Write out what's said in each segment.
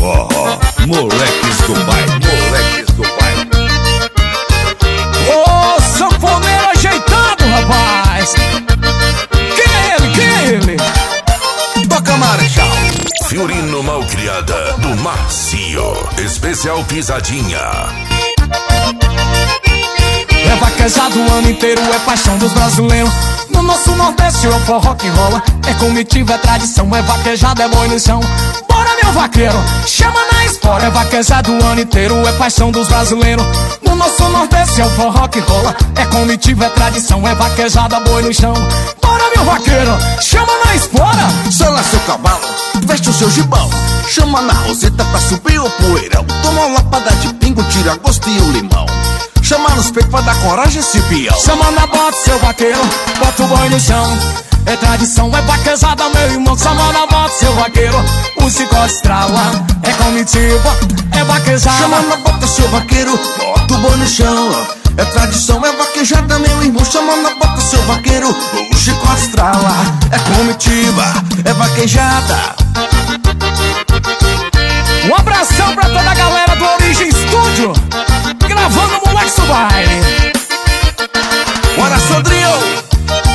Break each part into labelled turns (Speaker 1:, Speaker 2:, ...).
Speaker 1: forró, moleques do baile, moleques do baile.
Speaker 2: Ô, sanfoneiro ajeitado, rapaz. Quem é ele? Quem é ele?
Speaker 1: Toca Marechal.
Speaker 3: Fiorino Malcriada do Macio, especial pisadinha.
Speaker 2: É vaquejado o ano inteiro, é paixão dos brasileiros. No nosso Nordeste o forró que rola é comitiva, é tradição, é vaquejado, é boi no chão. Bora meu vaqueiro, chama na espora. É vaquejado o ano inteiro, é paixão dos brasileiros. No nosso Nordeste é o forró que rola é comitiva, é tradição, é vaquejado, é boi no chão. Bora meu vaqueiro, chama na espora.
Speaker 1: Sala seu cavalo, veste o seu gibão. Chama na roseta pra subir o poeirão. Toma uma lapada de pingo, tira gosto e o limão. Chama nos peitos pra dar coragem esse peão.
Speaker 2: Chama na bota, seu vaqueiro, bota o boi no chão. É tradição, é vaquejada, meu irmão. Chama na bota, seu vaqueiro, o chicote estrala. É comitiva, é vaquejada.
Speaker 1: Chama na bota, seu vaqueiro, bota o boi no chão. É tradição, é vaquejada, meu irmão. Chama na bota, seu vaqueiro, o chicote estrala. É comitiva, é vaquejada.
Speaker 2: Um abração pra toda a galera do Origem Studio, gravando o Moleques do Baile.
Speaker 1: Bora, Sandrinho!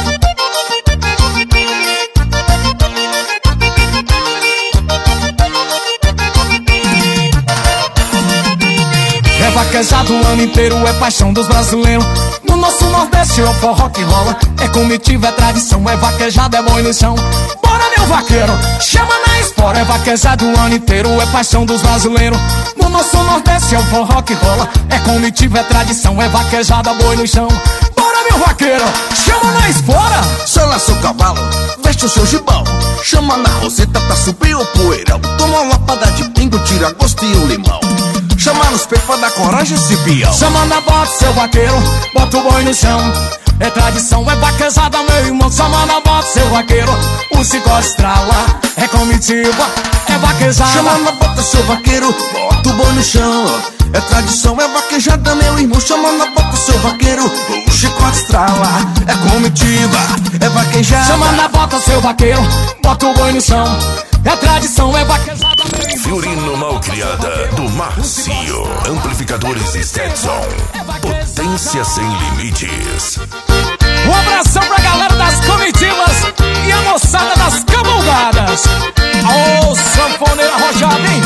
Speaker 2: É vaquejado o ano inteiro, é paixão dos brasileiros. No nosso Nordeste é o forró que rola é comitiva, é tradição, é vaquejado, é boi no chão. Bora meu vaqueiro, chama na espora. É vaquejado o ano inteiro, é paixão dos brasileiros. No nosso Nordeste é o forró que rola é comitiva, é tradição, é vaquejado, é boi no chão. Bora meu vaqueiro, chama na espora.
Speaker 1: Sala seu cavalo, veste o seu gibão. Chama na roseta pra subir o poeirão. Toma uma lapada de pingo, tira gosto e o limão. Chama nos peitos pra dar coragem esse peão.
Speaker 2: Chama na bota, seu vaqueiro, bota o boi no chão. É tradição, é vaquejada, meu irmão. Chama na bota, seu vaqueiro, o chicote estrala. É comitiva, é vaquejada.
Speaker 1: Chama na bota, seu vaqueiro, bota o boi no chão. É tradição, é vaquejada, meu irmão. Chama na bota, seu vaqueiro, o chicote estrala. É comitiva, é vaquejada.
Speaker 2: Chama na bota, seu vaqueiro, bota o boi no chão. É tradição, é vaquejada, meu irmão.
Speaker 3: Fiorino Malcriada do Macio, amplificadores Stetson, potência sem limites.
Speaker 2: Um abração pra galera das comitivas e a moçada das cavalgadas. Ô, sanfoneira arrojada, hein?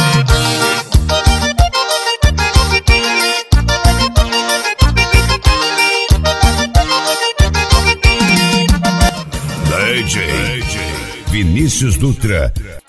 Speaker 4: DJ Vinícius Dutra